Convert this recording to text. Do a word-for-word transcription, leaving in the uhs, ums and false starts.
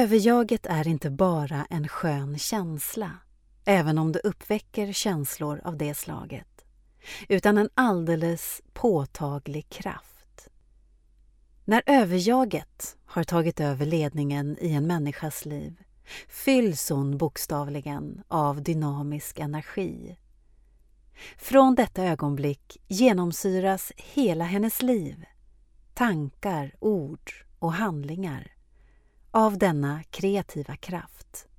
Överjaget är inte bara en skön känsla, även om det uppväcker känslor av det slaget, utan en alldeles påtaglig kraft. När överjaget har tagit över ledningen i en människas liv fylls hon bokstavligen av dynamisk energi. Från detta ögonblick genomsyras hela hennes liv, tankar, ord och handlingar av denna kreativa kraft.